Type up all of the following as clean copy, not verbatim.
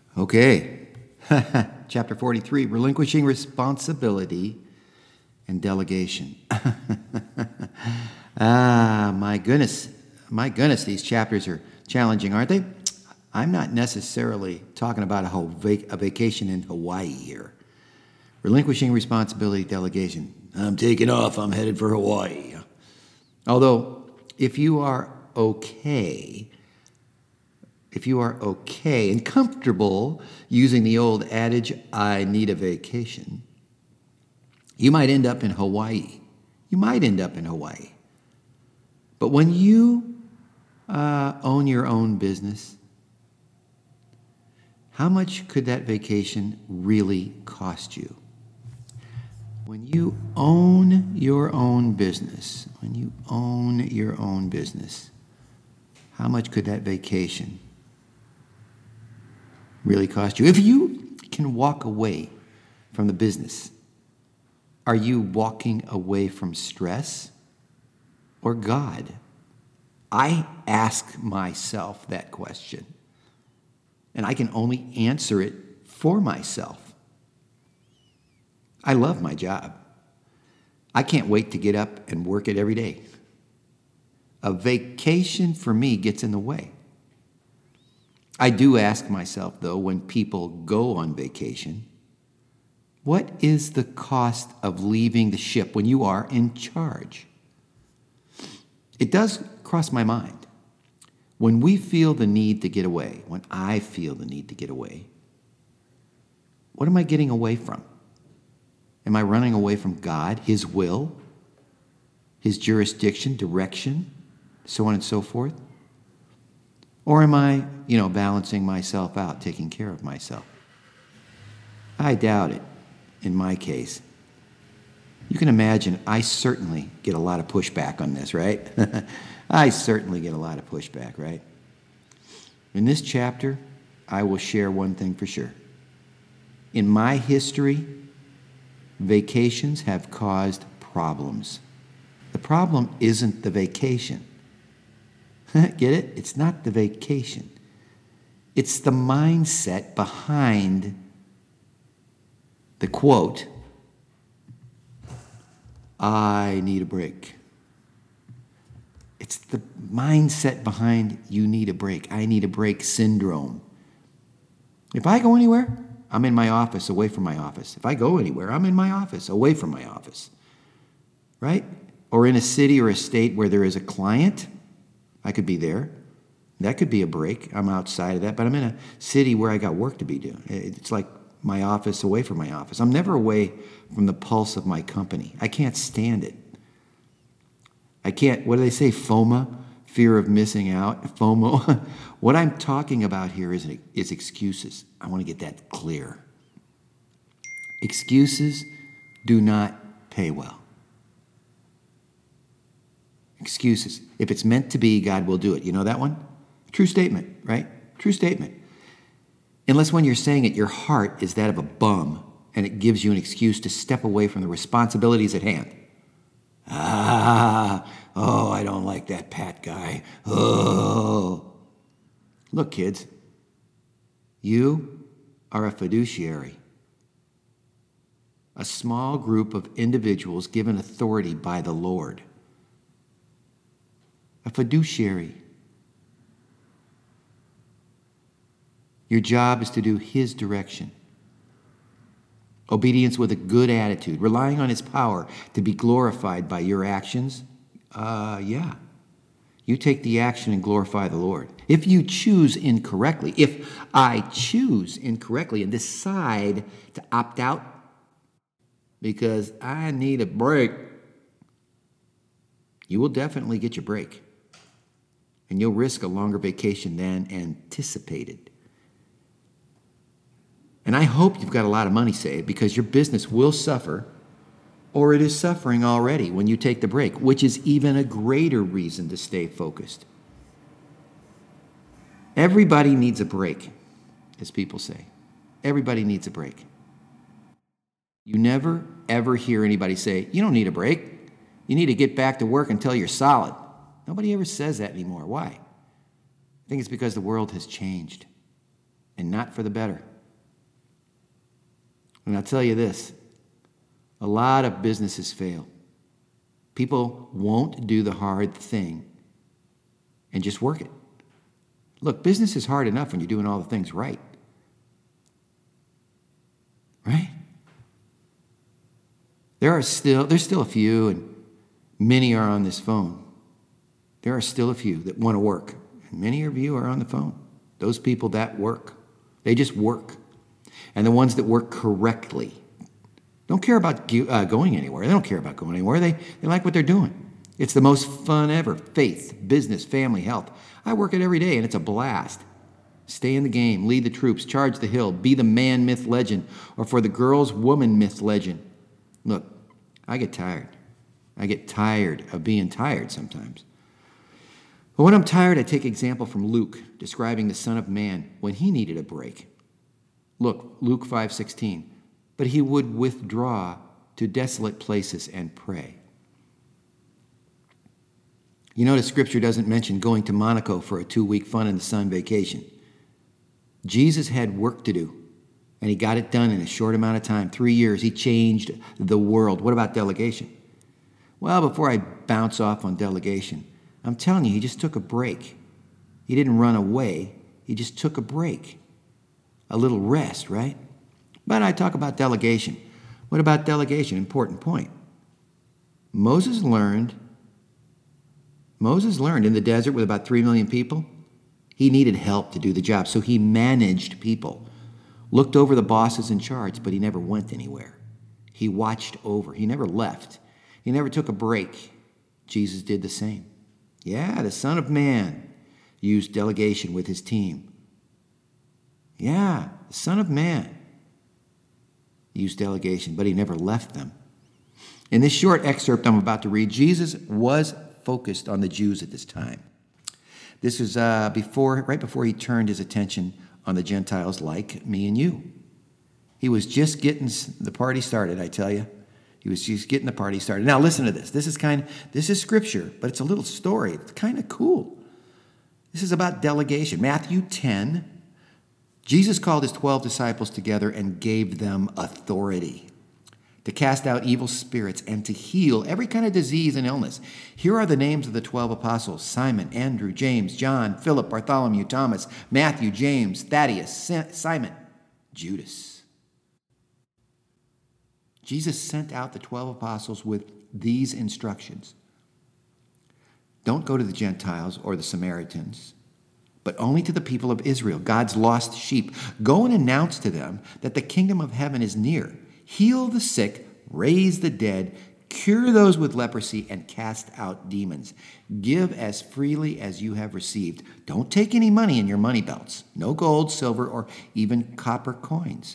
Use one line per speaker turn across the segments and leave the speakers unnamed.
Okay. Chapter 43, relinquishing responsibility and delegation. My goodness. My goodness, these chapters are challenging, aren't they? I'm not necessarily talking about a vacation in Hawaii here. Relinquishing responsibility, delegation. I'm taking off. I'm headed for Hawaii. Although, if you are okay and comfortable using the old adage, I need a vacation, you might end up in Hawaii. But when you own your own business, how much could that vacation really cost you? When you own your own business, how much could that vacation really cost you? If you can walk away from the business, are you walking away from stress or God? I ask myself that question, and I can only answer it for myself. I love my job. I can't wait to get up and work it every day. A vacation for me gets in the way. I do ask myself, though, when people go on vacation, what is the cost of leaving the ship when you are in charge? It does cross my mind. When we feel the need to get away, when I feel the need to get away, what am I getting away from? Am I running away from God, His will, His jurisdiction, direction, so on and so forth? Or am I, balancing myself out, taking care of myself? I doubt it, in my case. You can imagine I certainly get a lot of pushback on this, right? I certainly get a lot of pushback, right? In this chapter, I will share one thing for sure. In my history, vacations have caused problems. The problem isn't the vacation. Get it? It's not the vacation. It's the mindset behind the quote, I need a break. It's the mindset behind you need a break. I need a break syndrome. If I go anywhere, I'm in my office, away from my office. If I go anywhere, I'm in my office, away from my office. Right? Or in a city or a state where there is a client, I could be there. That could be a break. I'm outside of that, but I'm in a city where I got work to be doing. It's like my office, away from my office. I'm never away from the pulse of my company. I can't stand it. I can't, what do they say, FOMA? Fear of missing out, FOMO. What I'm talking about here is excuses. I want to get that clear. Excuses do not pay well. Excuses. If it's meant to be, God will do it. You know that one? True statement, right? True statement. Unless when you're saying it, your heart is that of a bum, and it gives you an excuse to step away from the responsibilities at hand. I don't like that Pat guy. Oh. Look, kids, you are a fiduciary. A small group of individuals given authority by the Lord. A fiduciary. Your job is to do His direction. Obedience with a good attitude, relying on His power to be glorified by your actions. Yeah. You take the action and glorify the Lord. If you choose incorrectly, if I choose incorrectly and decide to opt out because I need a break, you will definitely get your break. And you'll risk a longer vacation than anticipated. And I hope you've got a lot of money saved because your business will suffer, or it is suffering already when you take the break, which is even a greater reason to stay focused. Everybody needs a break, as people say. Everybody needs a break. You never, ever hear anybody say, you don't need a break. You need to get back to work until you're solid. Nobody ever says that anymore. Why? I think it's because the world has changed. and not for the better. And I'll tell you this, a lot of businesses fail. People won't do the hard thing and just work it. Look, business is hard enough when you're doing all the things right. Right? There's still a few, and many are on this phone. There are still a few that want to work. And many of you are on the phone. Those people that work. They just work. And the ones that work correctly don't care about going anywhere. They don't care about going anywhere. They like what they're doing. It's the most fun ever. Faith, business, family, health. I work it every day, and it's a blast. Stay in the game, lead the troops, charge the hill, be the man, myth, legend, or for the girls, woman, myth, legend. Look, I get tired. I get tired of being tired sometimes. But when I'm tired, I take example from Luke, describing the Son of Man when he needed a break. Look, Luke 5:16. But he would withdraw to desolate places and pray. You notice Scripture doesn't mention going to Monaco for a 2-week fun in the sun vacation. Jesus had work to do, and he got it done in a short amount of time. 3 years, he changed the world. What about delegation? Well, before I bounce off on delegation, I'm telling you, he just took a break. He didn't run away. He just took a break. A little rest, right? But I talk about delegation. What about delegation? Important point. Moses learned in the desert with about 3 million people, he needed help to do the job. So he managed people, looked over the bosses in charge, but he never went anywhere. He watched over. He never left. He never took a break. Jesus did the same. Yeah, the Son of Man used delegation with his team. Yeah, the Son of Man used delegation, but he never left them. In this short excerpt I'm about to read, Jesus was focused on the Jews at this time. This was right before he turned his attention on the Gentiles like me and you. He was just getting the party started, I tell you. He was just getting the party started. Now listen to this. This is Scripture, but it's a little story. It's kind of cool. This is about delegation. Matthew 10. Jesus called his 12 disciples together and gave them authority to cast out evil spirits and to heal every kind of disease and illness. Here are the names of the 12 apostles: Simon, Andrew, James, John, Philip, Bartholomew, Thomas, Matthew, James, Thaddeus, Simon, Judas. Jesus sent out the 12 apostles with these instructions. Don't go to the Gentiles or the Samaritans, but only to the people of Israel, God's lost sheep. Go and announce to them that the kingdom of heaven is near. Heal the sick, raise the dead, cure those with leprosy, and cast out demons. Give as freely as you have received. Don't take any money in your money belts. No gold, silver, or even copper coins.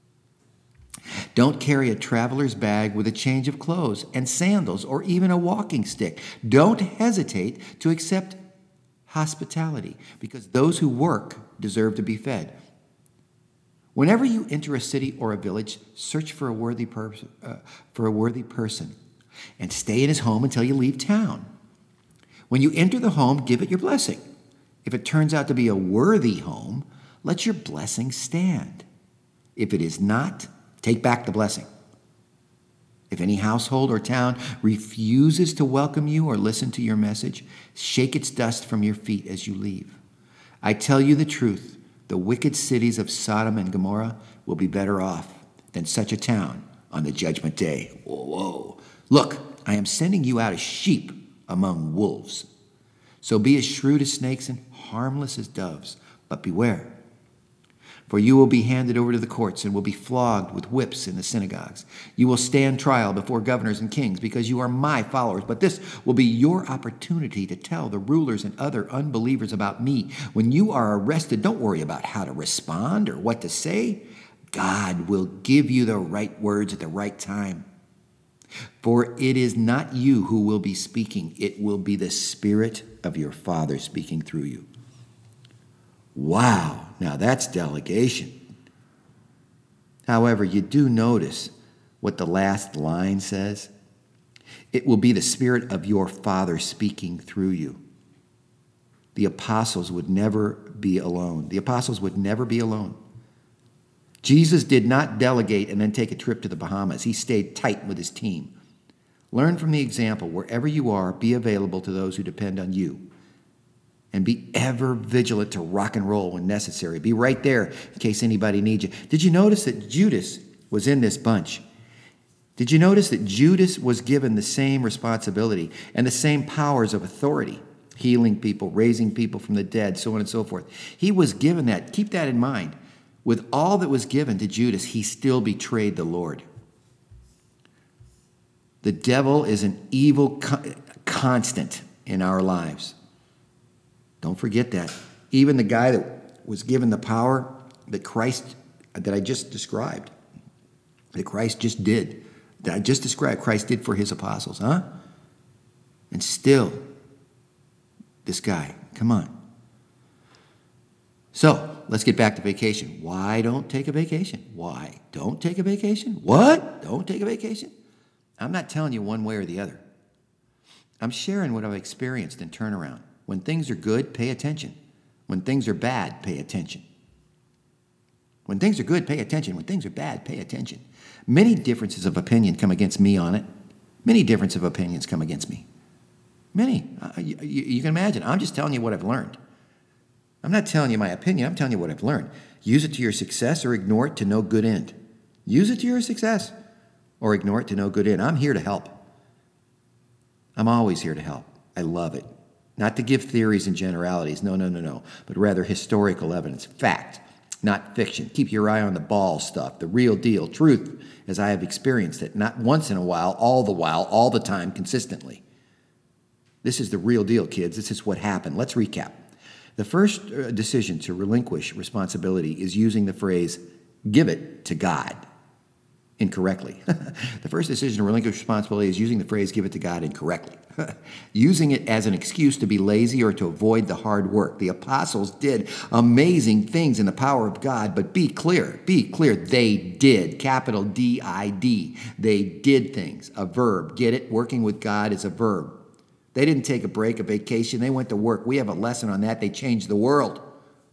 Don't carry a traveler's bag with a change of clothes and sandals or even a walking stick. Don't hesitate to accept hospitality, because those who work deserve to be fed. Whenever you enter a city or a village, search for a worthy person and stay in his home until you leave town. When you enter the home, give it your blessing. If it turns out to be a worthy home, let your blessing stand. If it is not, take back the blessing. If any household or town refuses to welcome you or listen to your message, shake its dust from your feet as you leave. I tell you the truth, the wicked cities of Sodom and Gomorrah will be better off than such a town on the judgment day. Whoa. Look, I am sending you out as sheep among wolves. So be as shrewd as snakes and harmless as doves, but beware. For you will be handed over to the courts and will be flogged with whips in the synagogues. You will stand trial before governors and kings because you are my followers. But this will be your opportunity to tell the rulers and other unbelievers about me. When you are arrested, don't worry about how to respond or what to say. God will give you the right words at the right time. For it is not you who will be speaking. It will be the Spirit of your Father speaking through you. Wow, now that's delegation. However, you do notice what the last line says. It will be the Spirit of your Father speaking through you. the apostles would never be alone. The apostles would never be alone. Jesus did not delegate and then take a trip to the Bahamas. He stayed tight with his team. Learn from the example. Wherever you are, be available to those who depend on you. And be ever vigilant to rock and roll when necessary. Be right there in case anybody needs you. Did you notice that Judas was in this bunch? Did you notice that Judas was given the same responsibility and the same powers of authority? Healing people, raising people from the dead, so on and so forth. He was given that. Keep that in mind. With all that was given to Judas, he still betrayed the Lord. The devil is an evil constant in our lives. Don't forget that. Even the guy that was given the power that I just described, that Christ just did, that I just described, Christ did for his apostles, huh? And still, this guy, come on. So, let's get back to vacation. Why don't take a vacation? Why don't take a vacation? What? Don't take a vacation? I'm not telling you one way or the other. I'm sharing what I've experienced in turnaround. When things are good, pay attention. When things are bad, pay attention. When things are good, pay attention. When things are bad, pay attention. Many differences of opinion come against me on it. Many differences of opinions come against me. Many. You can imagine. I'm just telling you what I've learned. I'm not telling you my opinion. I'm telling you what I've learned. Use it to your success or ignore it to no good end. Use it to your success or ignore it to no good end. I'm here to help. I'm always here to help. I love it. Not to give theories and generalities. No. But rather historical evidence. Fact, not fiction. Keep your eye on the ball stuff, the real deal, truth, as I have experienced it. Not once in a while, all the time, consistently. This is the real deal, kids. This is what happened. Let's recap. The first decision to relinquish responsibility is using the phrase, give it to God, incorrectly. The first decision to relinquish responsibility is using the phrase, give it to God, incorrectly. Using it as an excuse to be lazy or to avoid the hard work. The apostles did amazing things in the power of God, but be clear, they did, capital D-I-D. They did things, a verb. Get it? Working with God is a verb. They didn't take a break, a vacation. They went to work. We have a lesson on that. They changed the world.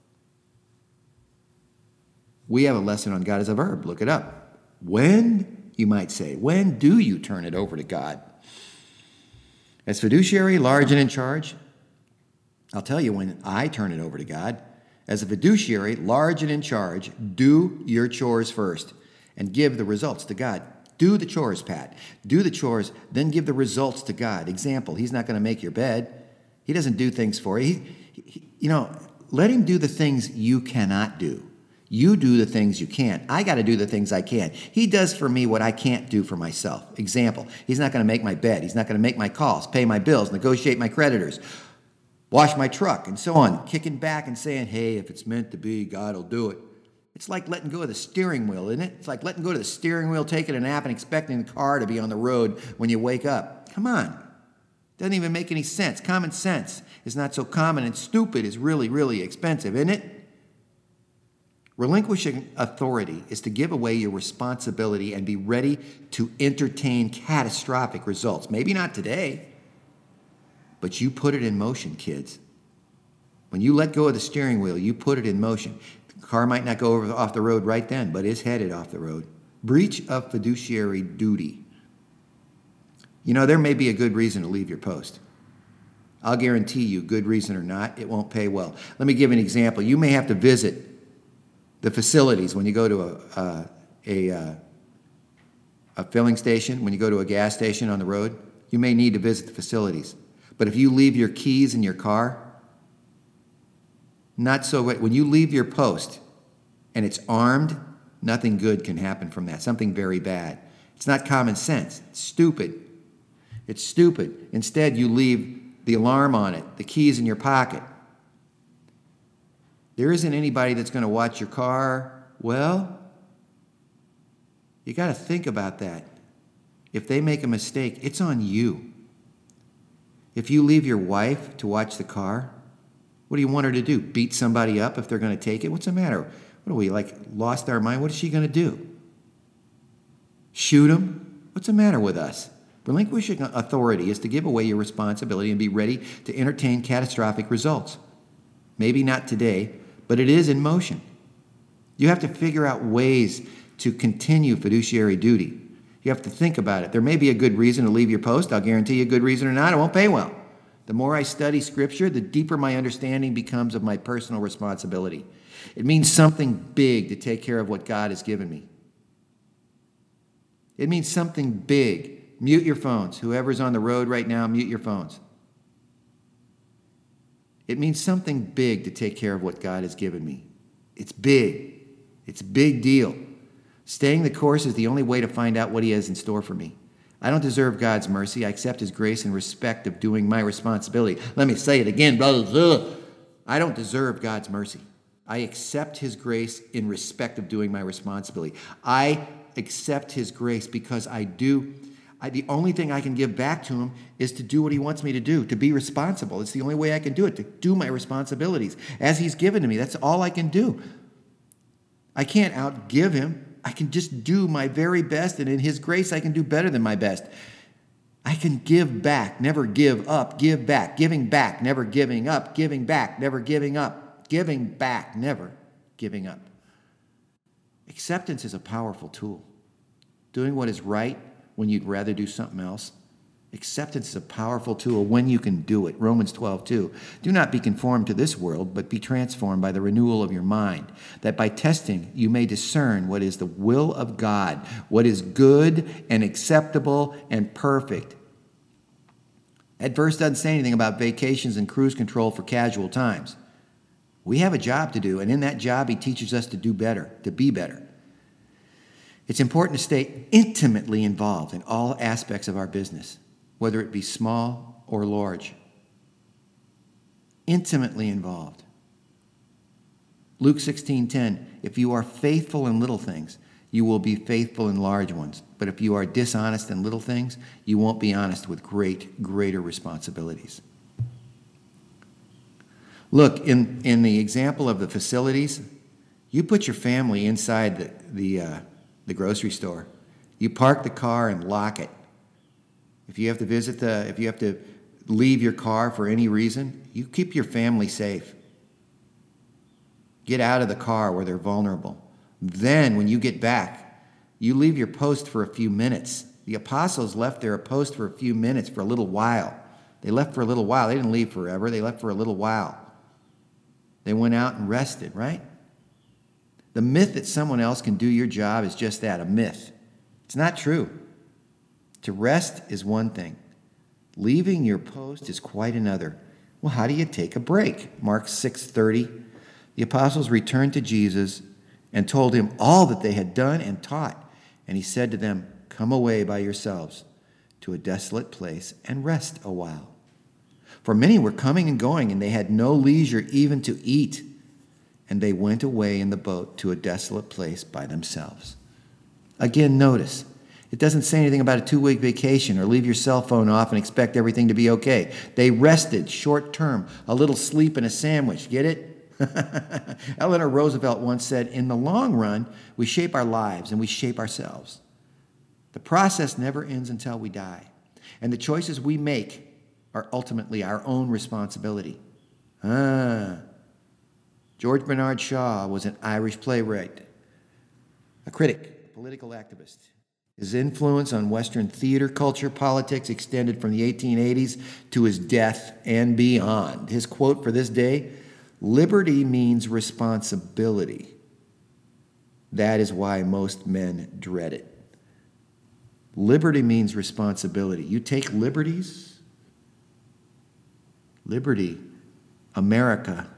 We have a lesson on God as a verb. Look it up. When, you might say, when do you turn it over to God? As fiduciary, large and in charge, I'll tell you when I turn it over to God. As a fiduciary, large and in charge, do your chores first and give the results to God. Do the chores, Pat. Do the chores, then give the results to God. Example, he's not going to make your bed. He doesn't do things for you. Let him do the things you cannot do. You do the things you can't. I got to do the things I can. He does for me what I can't do for myself. Example, he's not going to make my bed. He's not going to make my calls, pay my bills, negotiate my creditors, wash my truck, and so on. Kicking back and saying, hey, if it's meant to be, God will do it. It's like letting go of the steering wheel, isn't it? It's like letting go of the steering wheel, taking a nap, and expecting the car to be on the road when you wake up. Come on. Doesn't even make any sense. Common sense is not so common, and stupid is really, really expensive, isn't it? Relinquishing authority is to give away your responsibility and be ready to entertain catastrophic results. Maybe not today, but you put it in motion, kids. When you let go of the steering wheel, you put it in motion. The car might not go off the road right then, but it's headed off the road. Breach of fiduciary duty. There may be a good reason to leave your post. I'll guarantee you, good reason or not, it won't pay well. Let me give an example. You may have to visit the facilities when you go to a filling station, when you go to a gas station on the road. You may need to visit the facilities. But if you leave your keys in your car, not so great. When you leave your post and it's armed, nothing good can happen from that. Something very bad. It's not common sense. It's stupid. It's stupid. Instead, you leave the alarm on it, the keys in your pocket. There isn't anybody that's going to watch your car. Well, you got to think about that. If they make a mistake, it's on you. If you leave your wife to watch the car, what do you want her to do? Beat somebody up if they're going to take it? What's the matter? What are we, lost our mind? What is she going to do? Shoot them? What's the matter with us? Relinquishing authority is to give away your responsibility and be ready to entertain catastrophic results. Maybe not today, but it is in motion. You have to figure out ways to continue fiduciary duty. You have to think about it. There may be a good reason to leave your post. I'll guarantee you a good reason or not, it won't pay well. The more I study Scripture, the deeper my understanding becomes of my personal responsibility. It means something big to take care of what God has given me. It means something big. Mute your phones. Whoever's on the road right now, mute your phones. It means something big to take care of what God has given me. It's big. It's a big deal. Staying the course is the only way to find out what He has in store for me. I don't deserve God's mercy. I accept His grace in respect of doing my responsibility. Let me say it again, brothers. I don't deserve God's mercy. I accept His grace in respect of doing my responsibility. I accept His grace because the only thing I can give back to Him is to do what He wants me to do, to be responsible. It's the only way I can do it, to do my responsibilities as He's given to me. That's all I can do. I can't outgive Him. I can just do my very best, and in His grace, I can do better than my best. I can give back, never give up, give back, giving back, never giving up, giving back, never giving up, giving back, never giving up. Acceptance is a powerful tool. Doing what is right when you'd rather do something else. Acceptance is a powerful tool when you can do it. Romans 12:2. Do not be conformed to this world, but be transformed by the renewal of your mind, that by testing you may discern what is the will of God, what is good and acceptable and perfect. That verse doesn't say anything about vacations and cruise control for casual times. We have a job to do, and in that job, He teaches us to do better, to be better. It's important to stay intimately involved in all aspects of our business, whether it be small or large. Intimately involved. Luke 16:10, if you are faithful in little things, you will be faithful in large ones. But if you are dishonest in little things, you won't be honest with greater responsibilities. Look, in the example of the facilities, you put your family inside the grocery store. You park the car and lock it. If you have to leave your car for any reason, you keep your family safe. Get out of the car where they're vulnerable. Then, when you get back, you leave your post for a few minutes. The apostles left their post for a few minutes, for a little while. They left for a little while. They didn't leave forever. They left for a little while. They went out and rested, right? The myth that someone else can do your job is just that, a myth. It's not true. To rest is one thing. Leaving your post is quite another. Well, how do you take a break? Mark 6:30. The apostles returned to Jesus and told Him all that they had done and taught. And He said to them, come away by yourselves to a desolate place and rest a while. For many were coming and going, and they had no leisure even to eat. And they went away in the boat to a desolate place by themselves. Again, notice, it doesn't say anything about a 2-week vacation or leave your cell phone off and expect everything to be okay. They rested short term, a little sleep and a sandwich. Get it? Eleanor Roosevelt once said, in the long run, we shape our lives and we shape ourselves. The process never ends until we die. And the choices we make are ultimately our own responsibility. George Bernard Shaw was an Irish playwright, a critic, a political activist. His influence on Western theater culture, politics extended from the 1880s to his death and beyond. His quote for this day, liberty means responsibility. That is why most men dread it. Liberty means responsibility. You take liberties. Liberty, America,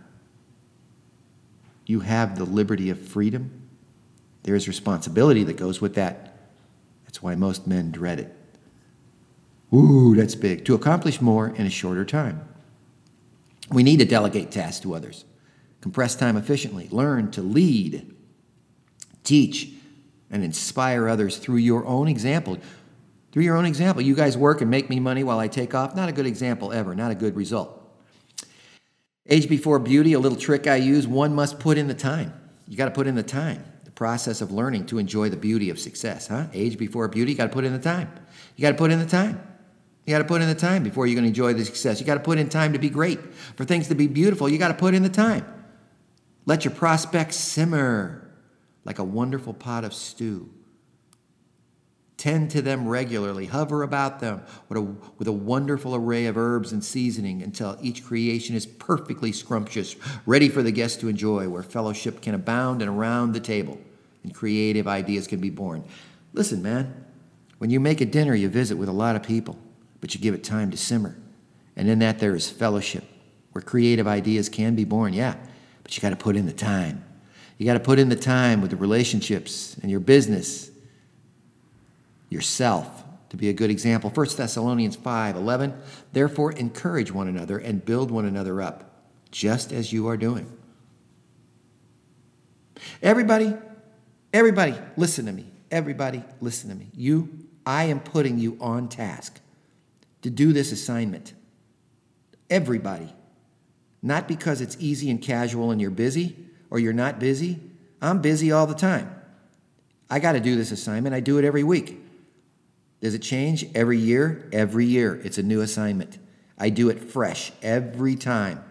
you have the liberty of freedom. There is responsibility that goes with that. That's why most men dread it. Ooh, that's big. To accomplish more in a shorter time. We need to delegate tasks to others. Compress time efficiently. Learn to lead, teach, and inspire others through your own example. Through your own example. You guys work and make me money while I take off. Not a good example ever. Not a good result. Age before beauty, a little trick I use. One must put in the time. You got to put in the time. The process of learning to enjoy the beauty of success. Age before beauty, you got to put in the time. You got to put in the time. You got to put in the time before you're going to enjoy the success. You got to put in time to be great. For things to be beautiful, you got to put in the time. Let your prospects simmer like a wonderful pot of stew. Tend to them regularly. Hover about them with a wonderful array of herbs and seasoning until each creation is perfectly scrumptious, ready for the guests to enjoy, where fellowship can abound and around the table and creative ideas can be born. Listen, man, when you make a dinner, you visit with a lot of people, but you give it time to simmer. And in that there is fellowship, where creative ideas can be born, yeah, but you got to put in the time. You got to put in the time with the relationships and your business, yourself, to be a good example. 1 Thessalonians 5:11, therefore encourage one another and build one another up, just as you are doing. Everybody, listen to me. Everybody, listen to me. I am putting you on task to do this assignment. Everybody. Not because it's easy and casual and you're busy or you're not busy. I'm busy all the time. I got to do this assignment. I do it every week. Does it change every year? Every year. It's a new assignment. I do it fresh every time.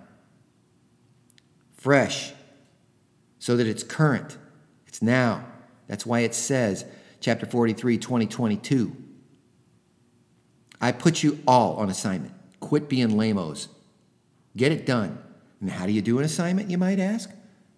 Fresh. So that it's current. It's now. That's why it says, chapter 43, 2022. I put you all on assignment. Quit being lame-os. Get it done. And how do you do an assignment, you might ask?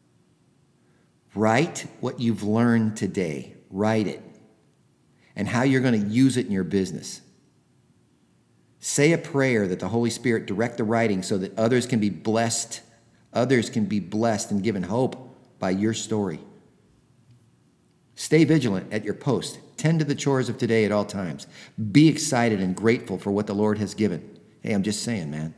Write what you've learned today. Write it. And how you're going to use it in your business. Say a prayer that the Holy Spirit direct the writing so that others can be blessed. Others can be blessed and given hope by your story. Stay vigilant at your post. Tend to the chores of today at all times. Be excited and grateful for what the Lord has given. Hey, I'm just saying, man.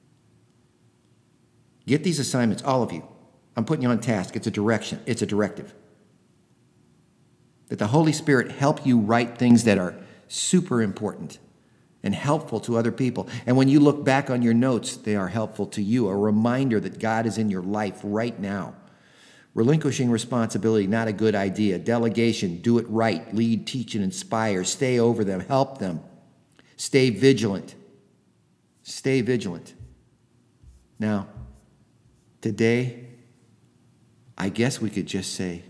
Get these assignments, all of you. I'm putting you on task. It's a direction. It's a directive. That the Holy Spirit help you write things that are super important and helpful to other people. And when you look back on your notes, they are helpful to you. A reminder that God is in your life right now. Relinquishing responsibility, not a good idea. Delegation, do it right. Lead, teach, and inspire. Stay over them. Help them. Stay vigilant. Stay vigilant. Now, today, I guess we could just say,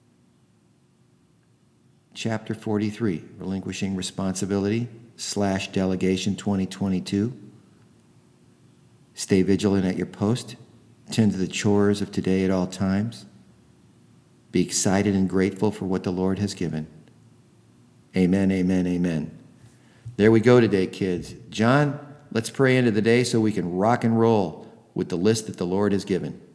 chapter 43, Relinquishing Responsibility / Delegation 2022. Stay vigilant at your post. Tend to the chores of today at all times. Be excited and grateful for what the Lord has given. Amen, amen, amen. There we go today, kids. John, let's pray into the day so we can rock and roll with the list that the Lord has given.